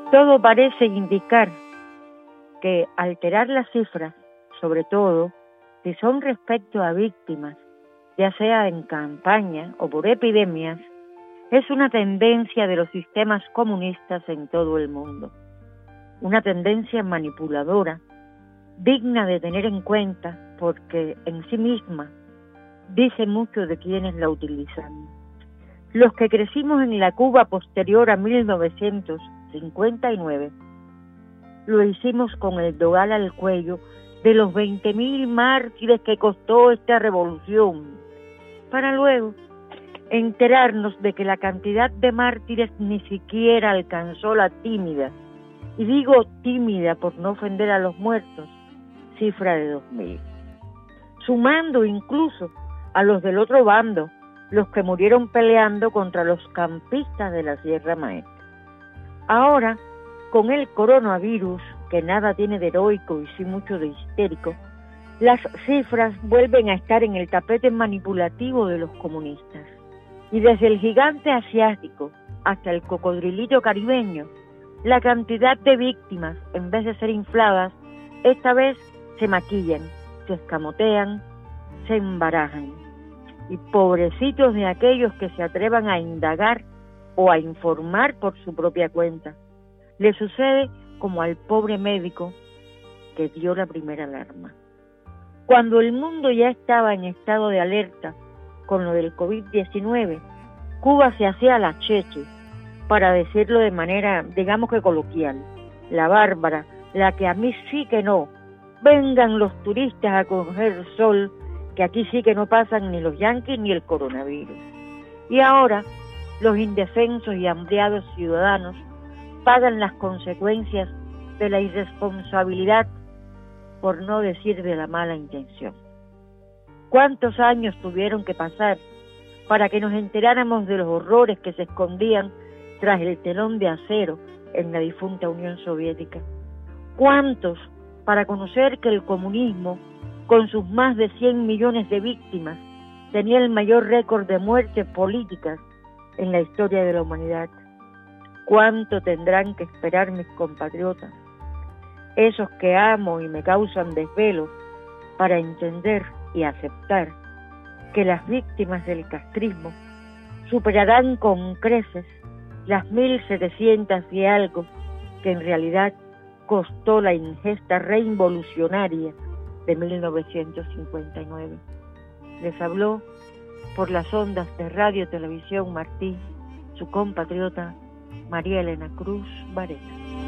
Todo parece indicar que alterar las cifras, sobre todo si son respecto a víctimas, ya sea en campaña o por epidemias, es una tendencia de los sistemas comunistas en todo el mundo. Una tendencia manipuladora, digna de tener en cuenta porque en sí misma dice mucho de quienes la utilizan. Los que crecimos en la Cuba posterior a 1959, lo hicimos con el dogal al cuello de los 20.000 mártires que costó esta revolución, para luego enterarnos de que la cantidad de mártires ni siquiera alcanzó la tímida, y digo tímida por no ofender a los muertos, cifra de 2.000, sumando incluso a los del otro bando, los que murieron peleando contra los campistas de la Sierra Maestra. Ahora, con el coronavirus, que nada tiene de heroico y sí mucho de histérico, las cifras vuelven a estar en el tapete manipulativo de los comunistas. Y desde el gigante asiático hasta el cocodrilillo caribeño, la cantidad de víctimas, en vez de ser infladas, esta vez se maquillan, se escamotean, se embarajan. Y pobrecitos de aquellos que se atrevan a indagar o a informar por su propia cuenta. Le sucede como al pobre médico que dio la primera alarma. Cuando el mundo ya estaba en estado de alerta con lo del COVID-19, Cuba se hacía la cheche, para decirlo de manera, digamos que coloquial, la bárbara, la que a mí sí que no. Vengan los turistas a coger sol, que aquí sí que no pasan ni los yanquis ni el coronavirus. Y ahora, los indefensos y hambriados ciudadanos pagan las consecuencias de la irresponsabilidad, por no decir de la mala intención. ¿Cuántos años tuvieron que pasar para que nos enteráramos de los horrores que se escondían tras el telón de acero en la difunta Unión Soviética? ¿Cuántos para conocer que el comunismo, con sus más de 100 millones de víctimas, tenía el mayor récord de muertes políticas en la historia de la humanidad? ¿Cuánto tendrán que esperar mis compatriotas, esos que amo y me causan desvelo, para entender y aceptar que las víctimas del castrismo superarán con creces las 1.700 y algo que en realidad costó la ingesta reinvolucionaria de 1959? Les habló por las ondas de Radio Televisión Martí su compatriota María Elena Cruz Varela.